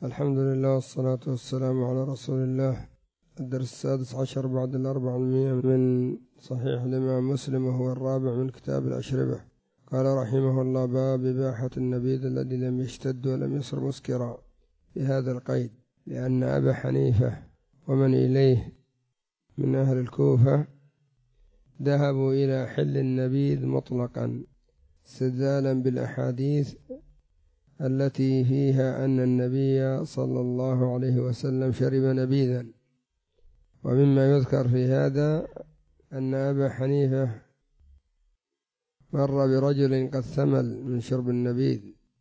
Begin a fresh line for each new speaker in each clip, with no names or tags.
الحمد لله والصلاة والسلام على رسول الله. الدرس 16 بعد 400 من صحيح الإمام مسلم، وهو الرابع من كتاب الأشربة. قال رحمه الله: باب إباحة النبيذ الذي لم يشتد ولم يصر مسكرا، بهذا القيد: لأن أبا حنيفة ومن إليه من أهل الكوفة ذهبوا إلى حل النبيذ مطلقا استدلالا بالأحاديث التي فيها أن النبي صلى الله عليه وسلم شرب نبيذا. ومما يذكر في هذا أن أبا حنيفة مر برجل قد ثمل من شرب النبيذ،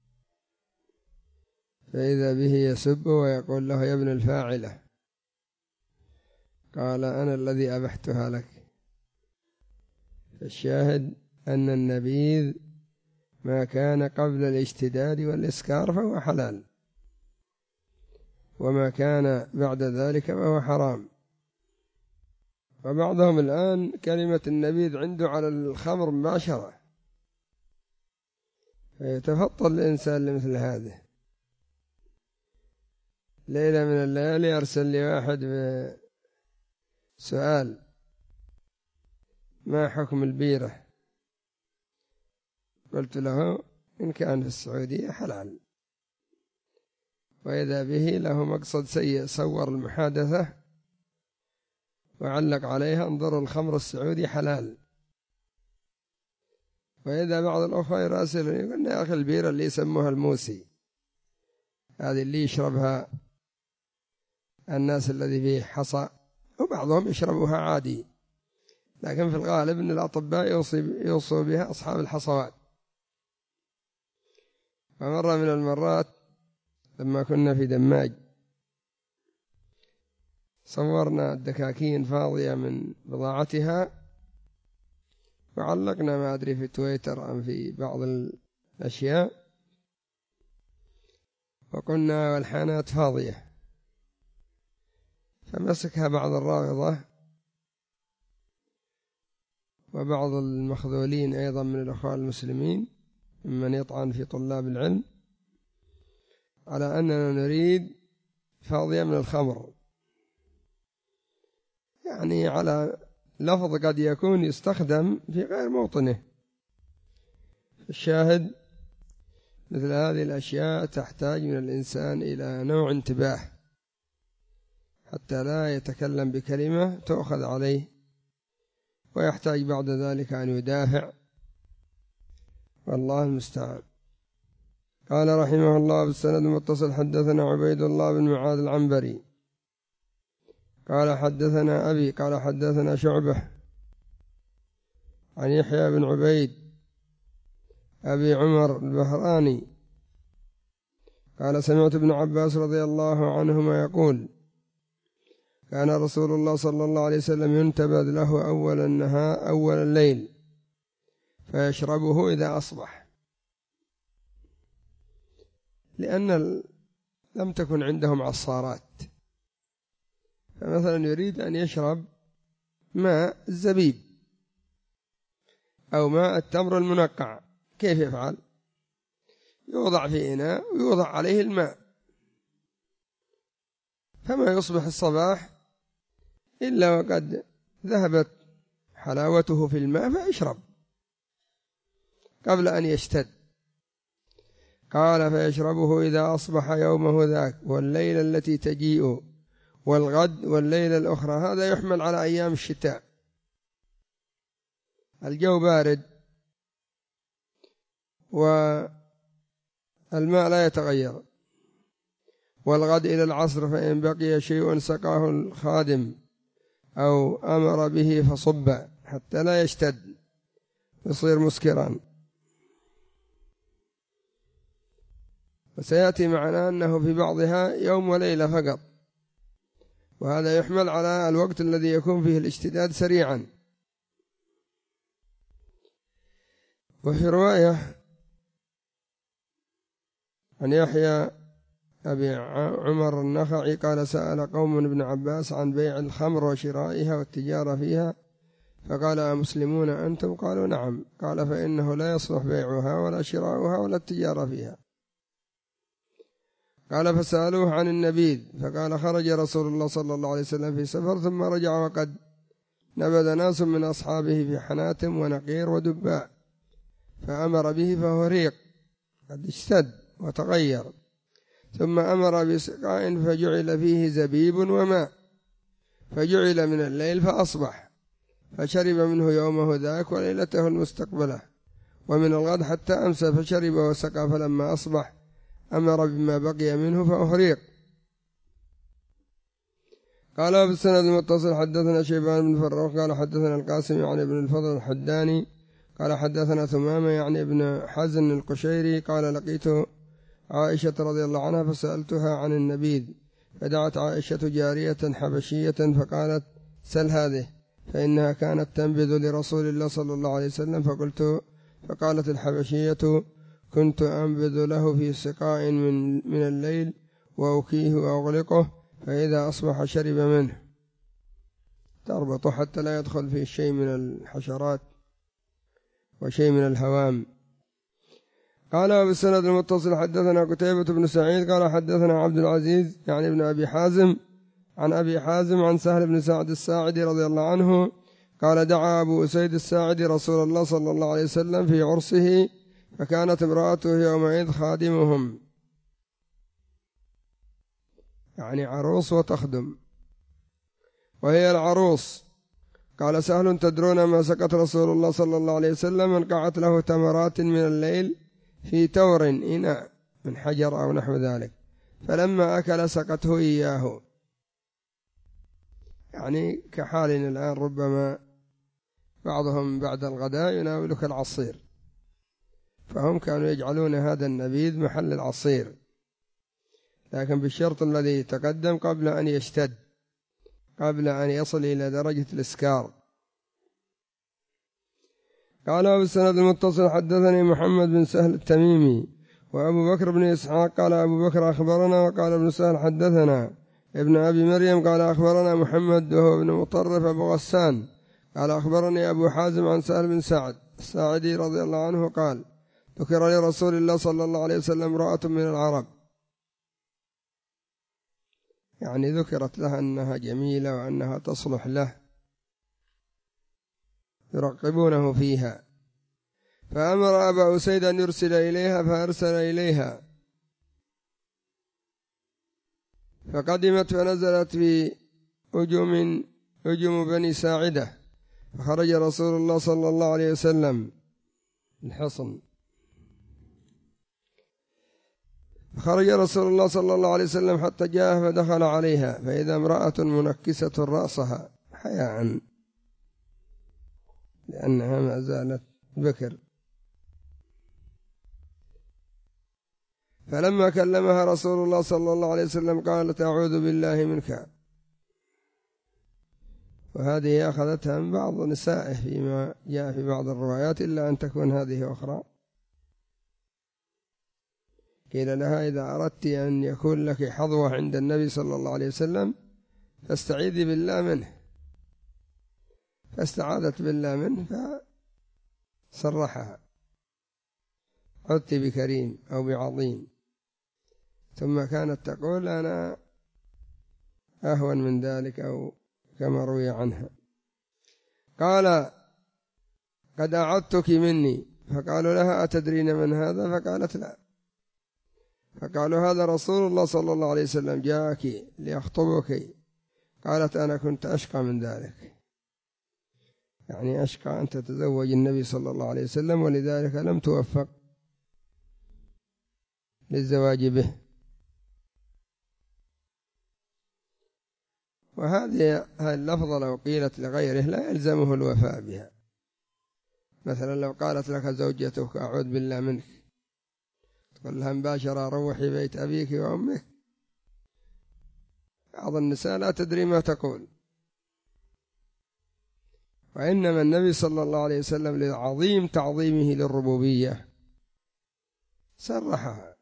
فإذا به يسب ويقول له: يا ابن الفاعلة. قال: أنا الذي أبحتها لك. فالشاهد أن النبيذ ما كان قبل الاشتداد والإسكار فهو حلال، وما كان بعد ذلك فهو حرام. وبعضهم الآن كلمة النبيذ عنده على الخمر مباشرة، فيتفضل الإنسان لمثل هذا. ليلة من الليالي أرسل لي واحد بسؤال: ما حكم البيرة؟ قلت له: إن كان في السعودية حلال. وإذا به له مقصد سيء، صور المحادثة وعلق عليها: انظر الخمر السعودي حلال. وإذا بعض الأخوة يراسل يقول: يا أخي البيرة اللي يسموها الموسي، هذه اللي يشربها الناس الذي فيه حصى، وبعضهم يشربها عادي، لكن في الغالب أن الأطباء يوصوا بها أصحاب الحصوات. فمرة من المرات لما كنا في دماج صورنا الدكاكين فاضية من بضاعتها، وعلقنا ما أدري في تويتر أم في بعض الأشياء، وقلنا والحانات فاضية. فمسكها بعض الرافضة وبعض المخذولين أيضا من الأخوة المسلمين ممن يطعن في طلاب العلم على أننا نريد فاضية من الخمر، يعني على لفظ قد يكون يستخدم في غير موطنه. الشاهد مثل هذه الأشياء تحتاج من الإنسان إلى نوع انتباه حتى لا يتكلم بكلمة تؤخذ عليه، ويحتاج بعد ذلك أن يدافع، والله المستعان. قال رحمه الله: بالسند المتصل حدثنا عبيد الله بن معاذ العنبري قال حدثنا أبي قال حدثنا شعبة عن يحيى بن عبيد أبي عمر البهراني قال: سمعت ابن عباس رضي الله عنهما يقول: كان رسول الله صلى الله عليه وسلم ينتبذ له أول الليل فيشربه إذا أصبح، لأن لم تكن عندهم عصارات. فمثلا يريد أن يشرب ماء الزبيب أو ماء التمر المنقع، كيف يفعل؟ يوضع في إناء ويوضع عليه الماء، فما يصبح الصباح إلا وقد ذهبت حلاوته في الماء فيشرب قبل أن يشتد. قال: فيشربه إذا أصبح يومه ذاك والليلة التي تجيء والغد والليلة الأخرى. هذا يحمل على أيام الشتاء، الجو بارد والماء لا يتغير. والغد إلى العصر فإن بقي شيء سقاه الخادم أو أمر به فصب حتى لا يشتد يصير مسكرا. وسيأتي معنا أنه في بعضها يوم وليلة فقط، وهذا يحمل على الوقت الذي يكون فيه الاشتداد سريعا. وفي رواية عن يحيى أبي عمر النخعي قال: سأل قوم ابن عباس عن بيع الخمر وشرائها والتجارة فيها، فقال: أمسلمون أنتم؟ قالوا: نعم. قال: فإنه لا يصلح بيعها ولا شراؤها ولا التجارة فيها. قال فسألوه عن النبيذ فقال خرج رسول الله صلى الله عليه وسلم في سفر ثم رجع وقد نبذ ناس من أصحابه في حناتم ونقير ودباء فأمر به فهو ريق قد اشتد وتغير، ثم أمر بسقاء فجعل فيه زبيب وماء، فجعل من الليل فأصبح فشرب منه يومه ذاك وليلته المستقبلة، ومن الغد حتى أمسى فشرب وسقى، فلما أصبح أمر بما بقي منه فأحريق. قال بالسند المتصل حدثنا شيبان بن فروخ قال حدثنا القاسم يعني ابن الفضل الحداني قال حدثنا ثمامة يعني ابن حزن القشيري قال لقيت عائشة رضي الله عنها فسألتها عن النبيذ، فدعت عائشة جارية حبشية فقالت سل هذه، فإنها كانت تنبذ لرسول الله صلى الله عليه وسلم، فقالت الحبشية كنت أنبذ له في سقاء من الليل وأوكيه وأغلقه، فإذا أصبح شرب منه، تربط حتى لا يدخل فيه شيء من الحشرات وشيء من الهوام. قال بالسند المتصل حدثنا قتيبة بن سعيد قال حدثنا عبد العزيز يعني ابن أبي حازم عن أبي حازم عن سهل بن سعد الساعدي رضي الله عنه قال دعا أبو أسيد الساعدي رسول الله صلى الله عليه وسلم في عرسه، فكانت امرأته يومئذ خادمهم، يعني عروس وتخدم، وهي العروس. قال سهل تدرون ما سقت رسول الله صلى الله عليه وسلم؟ انقعت له تمرات من الليل في تور إناء من حجر أو نحو ذلك، فلما أكل سقته إياه، يعني كحالنا الآن ربما بعضهم بعد الغداء يناولك العصير، فهم كانوا يجعلون هذا النبيذ محل العصير، لكن بالشرط الذي تقدم قبل أن يشتد، قبل أن يصل إلى درجة الإسكار. قال بالسند المتصل حدثني محمد بن سهل التميمي وأبو بكر بن إسحاق قال أبو بكر أخبرنا، وقال ابن سهل حدثنا ابن أبي مريم قال أخبرنا محمد وهو ابن مطرف أبو غسان قال أخبرني أبو حازم عن سهل بن سعد الساعدي رضي الله عنه قال ذكر لرسول الله صلى الله عليه وسلم امرأة من العرب، يعني ذكرت لها أنها جميلة وأنها تصلح له، يرقبونه فيها، فأمر أبا أسيد أن يرسل إليها، فأرسل إليها فقدمت فنزلت في أجم بني ساعدة، فخرج رسول الله صلى الله عليه وسلم الحصن، خرج رسول الله صلى الله عليه وسلم حتى جاء فدخل عليها، فإذا امرأة منكسة رأسها حياء لأنها ما زالت بكر، فلما كلمها رسول الله صلى الله عليه وسلم قالت أعوذ بالله منك، وهذه أخذتها من بعض نسائه فيما جاء في بعض الروايات إلا أن تكون هذه أخرى. قيل لها إذا أردت أن يكون لك حظوة عند النبي صلى الله عليه وسلم فاستعيذي بالله منه، فاستعاذت بالله منه فصرحها عدت بكريم أو بعظيم، ثم كانت تقول أنا أهون من ذلك أو كما روي عنها. قال قد أعدتك مني، فقالوا لها أتدرين من هذا؟ فقالت لا، فقالوا هذا رسول الله صلى الله عليه وسلم جاءك ليخطبك، قالت أنا كنت أشقى من ذلك، يعني أشقى أن تتزوج النبي صلى الله عليه وسلم، ولذلك لم توفق للزواج به. وهذه اللفظة لو قيلت لغيره لا يلزمه الوفاء بها، مثلا لو قالت لك زوجتك أعوذ بالله منك، تقول لها مباشرة روحي بيت أبيك وأمك، بعض النساء لا تدري ما تقول، وإنما النبي صلى الله عليه وسلم لعظيم تعظيمه للربوبية سرحها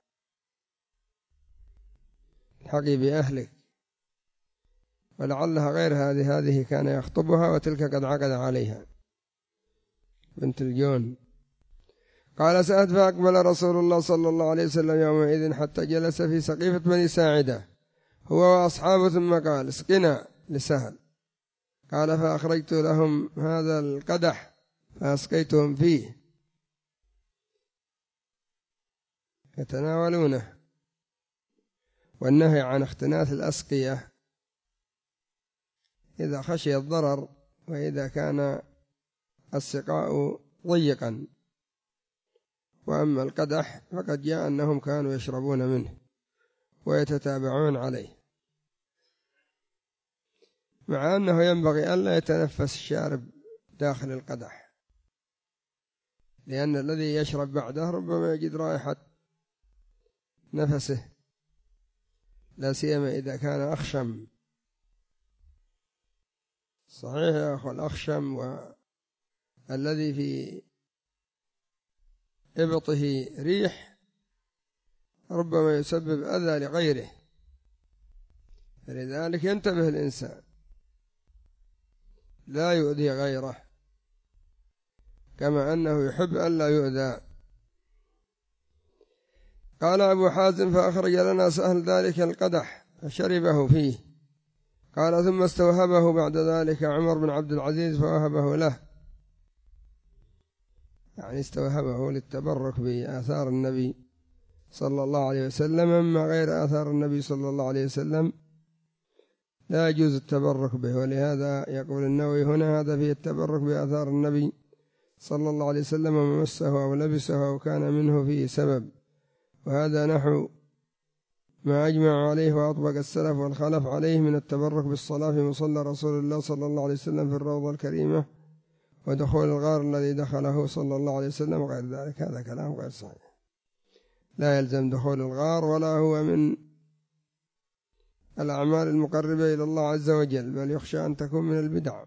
الحقي بأهلك، ولعلها غير هذه كان يخطبها وتلك قد عقد عليها بنت الجون. قال سعد فأقبل رسول الله صلى الله عليه وسلم يومئذ حتى جلس في سقيفة بني ساعدة هو وأصحابه، ثم قال اسقنا لسهل. قال فأخرجت لهم هذا القدح فأسقيتهم فيه يتناولونه. والنهي عن اختناث الأسقية إذا خشي الضرر وإذا كان السقاء ضيقا. وأما القدح فقد جاء أنهم كانوا يشربون منه ويتتابعون عليه، مع أنه ينبغي ألا يتنفس الشارب داخل القدح، لأن الذي يشرب بعده ربما يجد رائحة نفسه، لا سيما إذا كان أخشم. صحيح يا أخو، الأخشم والذي في إبطه ريح ربما يسبب أذى لغيره، فلذلك ينتبه الإنسان لا يؤذي غيره، كما أنه يحب أن لا يؤذى. قال أبو حازم فأخرج لنا سهل ذلك القدح فشربه فيه. قال ثم استوهبه بعد ذلك عمر بن عبد العزيز فوهبه له، يعني استوهبه للتبرك بآثار النبي صلى الله عليه وسلم. أما غير آثار النبي صلى الله عليه وسلم لا يجوز التبرك به، ولهذا يقول النووي هنا هذا فيه التبرك بآثار النبي صلى الله عليه وسلم ومسه أو لبسه أو كان منه فيه سبب، وهذا نحو ما أجمع عليه وأطبق السلف والخلف عليه من التبرك بالصلاة في مصلى رسول الله صلى الله عليه وسلم في الروضة الكريمة ودخول الغار الذي دخله صلى الله عليه وسلم وغير ذلك. هذا كلام غير صحيح، لا يلزم دخول الغار ولا هو من الأعمال المقربة إلى الله عز وجل، بل يخشى أن تكون من البدع.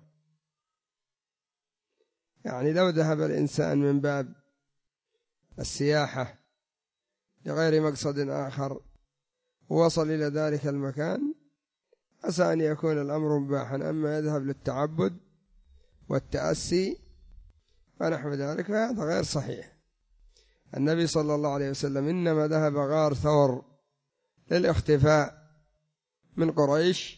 يعني لو ذهب الإنسان من باب السياحة لغير مقصد آخر ووصل إلى ذلك المكان عسى أن يكون الأمر مباحا، أما يذهب للتعبد والتأسي ونحو ذلك فهذا غير صحيح. النبي صلى الله عليه وسلم إنما ذهب غار ثور للاختفاء من قريش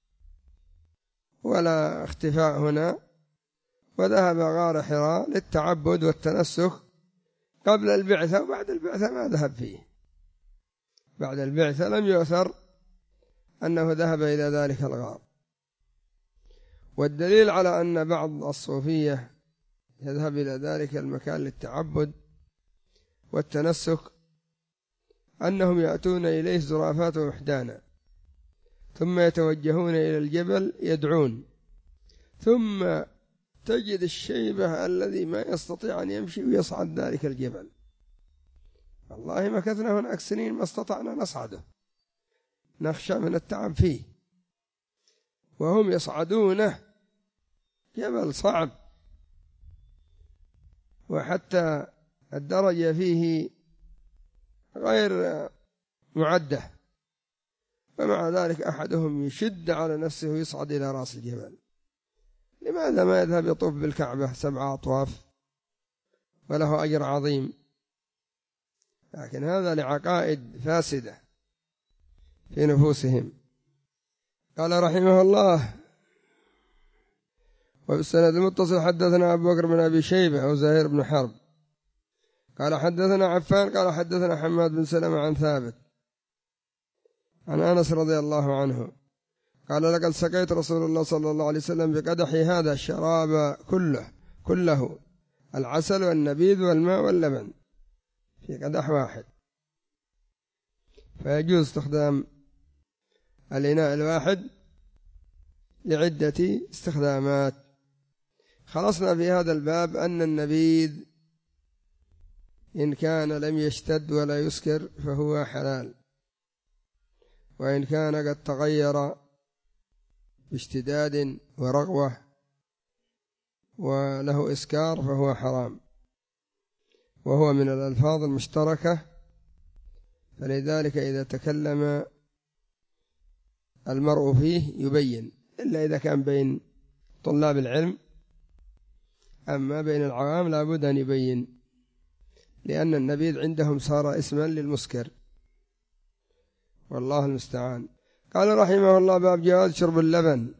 ولا اختفاء هنا، وذهب غار حراء للتعبد والتنسك قبل البعثة، وبعد البعثة ما ذهب فيه. بعد البعثة لم يؤثر أنه ذهب إلى ذلك الغار. والدليل على أن بعض الصوفية يذهب إلى ذلك المكان للتعبد والتنسك أنهم يأتون إليه زرافات ووحدانا، ثم يتوجهون إلى الجبل يدعون، ثم تجد الشيبة الذي ما يستطيع أن يمشي ويصعد ذلك الجبل. والله مكثنا هناك سنين ما استطعنا نصعده، نخشى من التعب فيه، وهم يصعدونه جبل صعب، وحتى الدرجة فيه غير معدة، ومع ذلك أحدهم يشد على نفسه ويصعد إلى رأس الجبل. لماذا ما يذهب يطوف بالكعبة 7 أطواف وله أجر عظيم؟ لكن هذا لعقائد فاسدة في نفوسهم. قال رحمه الله: وبالسند المتصل حدثنا أبو بكر بن أبي شيبة أو زهير بن حرب قال حدثنا عفان قال حدثنا حماد بن سلمة عن ثابت عن أنس رضي الله عنه قال: لقد سقيت رسول الله صلى الله عليه وسلم بقدحي هذا الشراب كله العسل والنبيذ والماء واللبن في قدح واحد. فيجوز استخدام الإناء الواحد لعدة استخدامات. خلصنا في هذا الباب أن النبيذ إن كان لم يشتد ولا يسكر فهو حلال، وإن كان قد تغير باشتداد ورغوة وله إسكار فهو حرام، وهو من الألفاظ المشتركة، فلذلك إذا تكلم المرء فيه يبين، إلا إذا كان بين طلاب العلم، أما بين العوام لا بد أن يبين، لأن النبيذ عندهم صار اسما للمسكر، والله المستعان. قال رحمه الله: باب جواز شرب اللبن.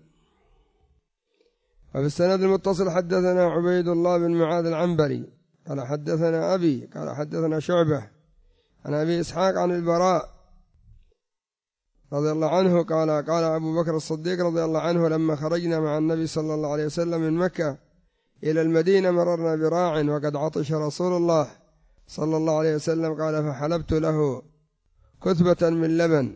وفي السند المتصل حدثنا عبيد الله بن معاذ العنبري قال حدثنا أبي قال حدثنا شعبة عن أبي إسحاق عن البراء رضي الله عنه قال قال أبو بكر الصديق رضي الله عنه: لما خرجنا مع النبي صلى الله عليه وسلم من مكة إلى المدينة مررنا براع وقد عطش رسول الله صلى الله عليه وسلم، قال: فحلبت له كثبة من لبن،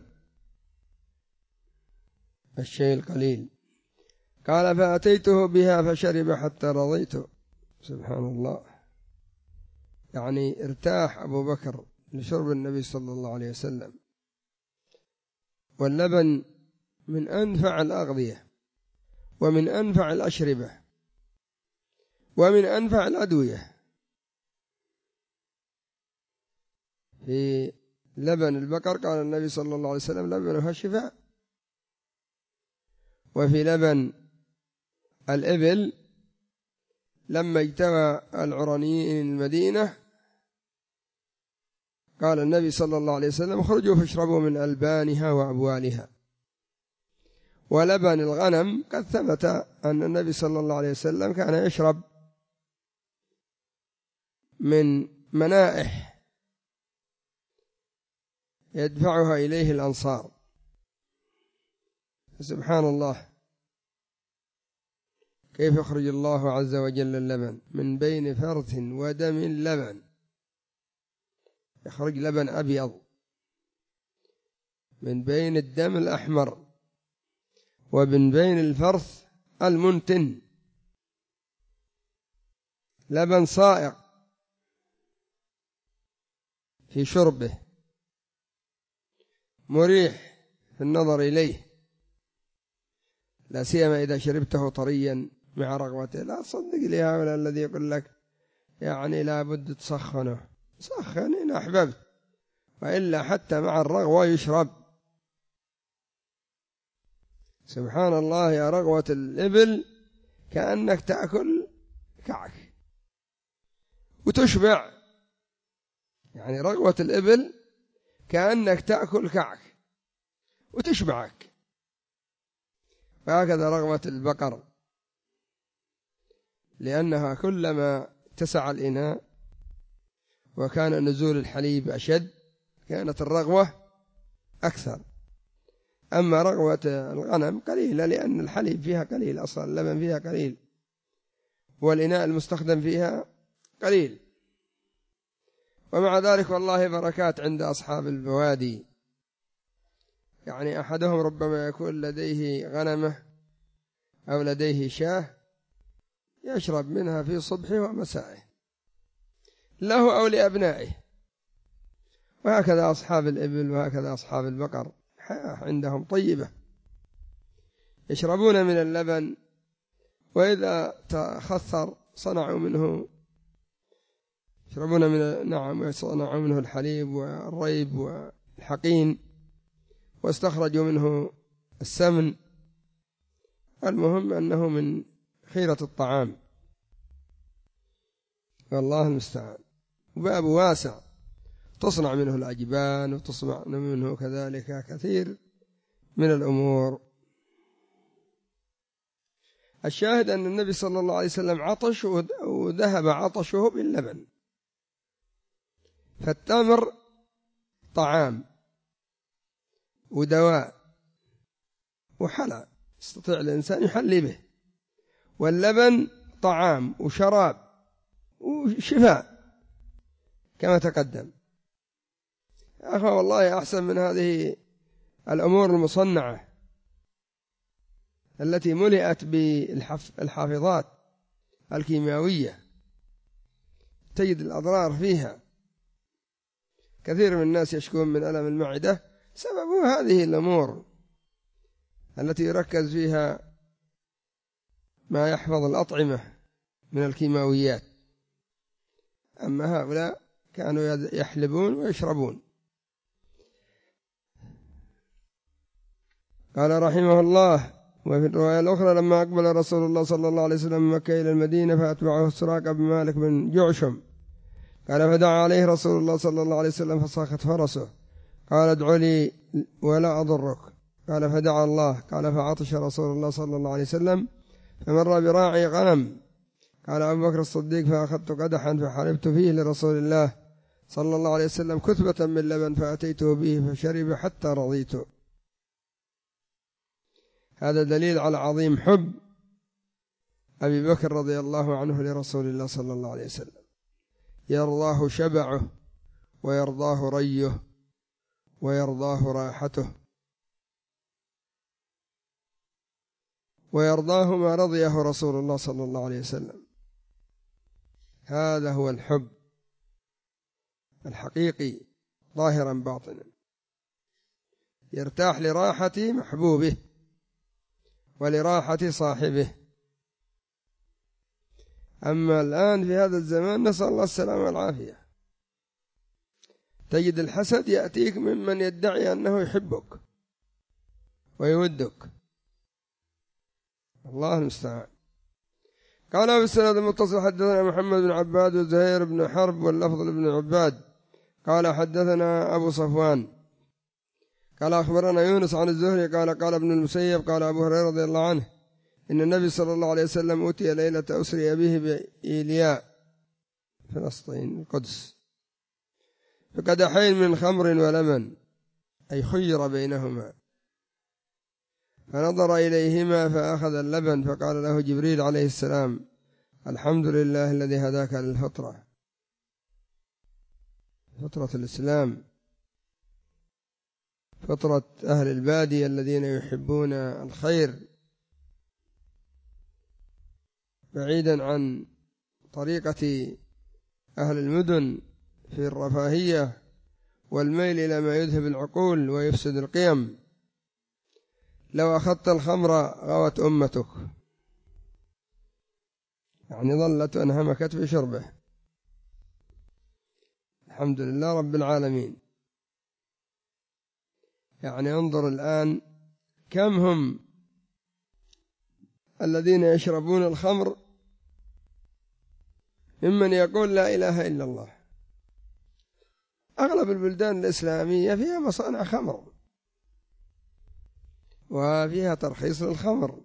الشيء القليل، قال: فأتيته بها فشرب حتى رضيت. سبحان الله، يعني ارتاح أبو بكر لشرب النبي صلى الله عليه وسلم. واللبن من أنفع الأغذية ومن أنفع الأشربة ومن أنفع الأدوية. في لبن البقر قال النبي صلى الله عليه وسلم: لبنها شفاء. وفي لبن الإبل لما اجتمع العرانيين المدينة قال النبي صلى الله عليه وسلم: اخرجوا فاشربوا من ألبانها وأبوالها. ولبن الغنم قد ثبت أن النبي صلى الله عليه وسلم كان يشرب من منائح يدفعها إليه الأنصار. سبحان الله، كيف يخرج الله عز وجل اللبن من بين فرث ودم لبن، يخرج لبن أبيض من بين الدم الأحمر ومن بين الفرث المنتن، لبن صائغ في شربه، مريح في النظر إليه، لا سيما إذا شربته طريا مع رغوته. لا تصدق لي هؤلاء الذي يقول لك يعني لا بد تسخنه، سخن إن أحببت، وإلا حتى مع الرغوة يشرب. سبحان الله، يا رغوة الإبل كأنك تأكل كعك وتشبع، يعني رغوة الإبل كأنك تأكل كعك وتشبعك. وهكذا رغوة البقر، لأنها كلما اتسع الإناء وكان نزول الحليب أشد كانت الرغوة أكثر. أما رغوة الغنم قليلة، لأن الحليب فيها قليل، أصلا اللبن فيها قليل، والإناء المستخدم فيها قليل. ومع ذلك والله بركات عند أصحاب البوادي، يعني أحدهم ربما يكون لديه غنمة أو لديه شاة يشرب منها في صبحه ومسائه له أو لأبنائه. وهكذا أصحاب الإبل وهكذا أصحاب البقر، حياة عندهم طيبة، يشربون من اللبن، وإذا تخثر صنعوا منه، يشربون من يصنعوا منه الحليب والريب والحقين، واستخرجوا منه السمن. المهم أنه من خيرة الطعام، والله المستعان. وباب واسع، تصنع منه الأجبان وتصنع منه كذلك كثير من الأمور. الشاهد أن النبي صلى الله عليه وسلم عطش وذهب عطشه باللبن. فالتمر طعام ودواء وحلى يستطيع الإنسان يحلي به، واللبن طعام وشراب وشفاء كما تقدم. يا أخوة والله أحسن من هذه الأمور المصنعة التي ملئت بالحافظات الكيماوية، تجد الأضرار فيها. كثير من الناس يشكون من ألم المعدة سبب هذه الأمور التي يركز فيها ما يحفظ الأطعمة من الكيماويات. أما هؤلاء كانوا يحلبون ويشربون. قال رحمه الله: وفي الرواية الأخرى: لما أقبل رسول الله صلى الله عليه وسلم من مكة إلى المدينة فأتبعه السراق بن مالك بن جعشم قال فدعا عليه رسول الله صلى الله عليه وسلم فصاخت فرسه، قال ادع لي ولا أضرك. قال فدعا الله. قال فعطش رسول الله صلى الله عليه وسلم فمر براعي غنم. قال أبو بكر الصديق فأخذت قدحا فحلبت فيه لرسول الله صلى الله عليه وسلم كثبة من لبن فأتيته به فشرب حتى رضيت. هذا دليل على عظيم حب أبي بكر رضي الله عنه لرسول الله صلى الله عليه وسلم، يرضاه شبعه ويرضاه ريه ويرضاه راحته ويرضاه ما رضيه رسول الله صلى الله عليه وسلم. هذا هو الحب الحقيقي ظاهرا باطنا، يرتاح لراحة محبوبه ولراحة صاحبه. أما الآن في هذا الزمان نسأل الله السلامة والعافية، تجد الحسد يأتيك ممن يدعي أنه يحبك ويودك، الله المستعان. قال بالسند المتصل حدثنا محمد بن عباد وزهير بن حرب واللفظ بن عباد قال حدثنا أبو صفوان قال أخبرنا يونس عن الزهري قال ابن المسيب قال أبو هريرة رضي الله عنه إن النبي صلى الله عليه وسلم أوتي ليلة أسري به بإيلياء فلسطين القدس بقدحين من خمر ولمن، أي خير بينهما، فنظر إليهما فأخذ اللبن فقال له جبريل عليه السلام الحمد لله الذي هداك للفطرة، فطرة الإسلام، فطرة أهل البادية الذين يحبون الخير بعيدا عن طريقة أهل المدن في الرفاهية والميل إلى ما يذهب العقول ويفسد القيم. لو أخذت الخمر غوت أمتك، يعني ظلت أنهمكت في شربه. الحمد لله رب العالمين. يعني انظر الآن كم هم الذين يشربون الخمر ممن يقول لا إله إلا الله. أغلب البلدان الإسلامية فيها مصانع خمر وفيها ترخيص للخمر،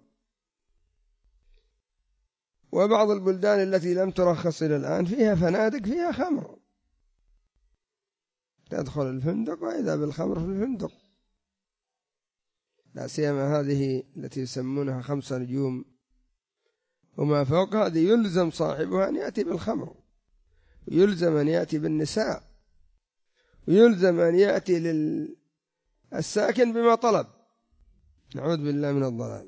وبعض البلدان التي لم ترخص إلى الآن فيها فنادق فيها خمر، تدخل الفندق وإذا بالخمر في الفندق، لا سيما هذه التي يسمونها 5 نجوم وما فوق. هذه يلزم صاحبها أن يأتي بالخمر، ويلزم أن يأتي بالنساء، ويلزم أن يأتي للساكن بما طلب. نعوذ بالله من الضلال.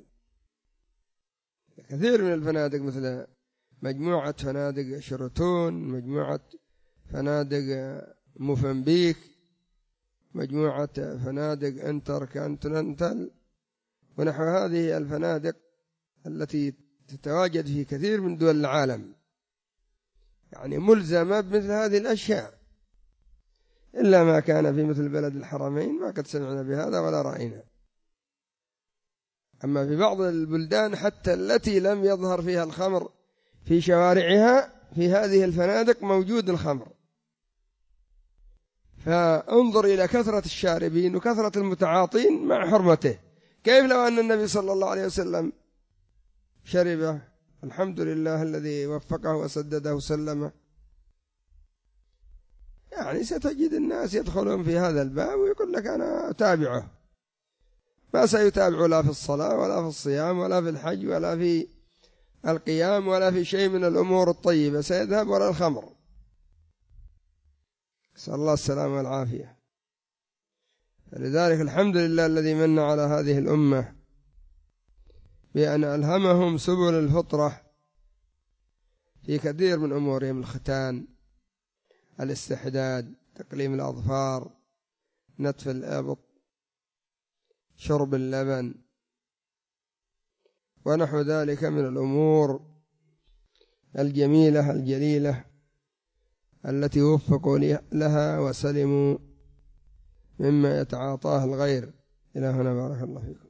كثير من الفنادق مثل مجموعة فنادق شيراتون، مجموعة فنادق موفنبيك، مجموعة فنادق انتركونتيننتال ونحو هذه الفنادق التي تتواجد في كثير من دول العالم، يعني ملزمة بمثل هذه الأشياء، إلا ما كان في مثل بلد الحرمين ما قد سمعنا بهذا ولا رأينا. أما في بعض البلدان حتى التي لم يظهر فيها الخمر في شوارعها في هذه الفنادق موجود الخمر. فانظر إلى كثرة الشاربين وكثرة المتعاطين مع حرمته. كيف لو أن النبي صلى الله عليه وسلم شربه؟ الحمد لله الذي وفقه وسدده وسلمه. يعني ستجد الناس يدخلون في هذا الباب ويقول لك أنا أتابعه، ما سيتابع لا في الصلاة ولا في الصيام ولا في الحج ولا في القيام ولا في شيء من الأمور الطيبة، سيذهب وراء الخمر. نسأل الله السلامة والعافية. فلذلك الحمد لله الذي من على هذه الأمة بأن ألهمهم سبل الفطرة في كثير من أمورهم: الختان، الاستحداد، تقليم الأظفار، نتف الإبط، شرب اللبن، ونحو ذلك من الأمور الجميلة الجليلة التي وفقوا لها وسلموا مما يتعاطاه الغير. إلى هنا بارك الله فيكم.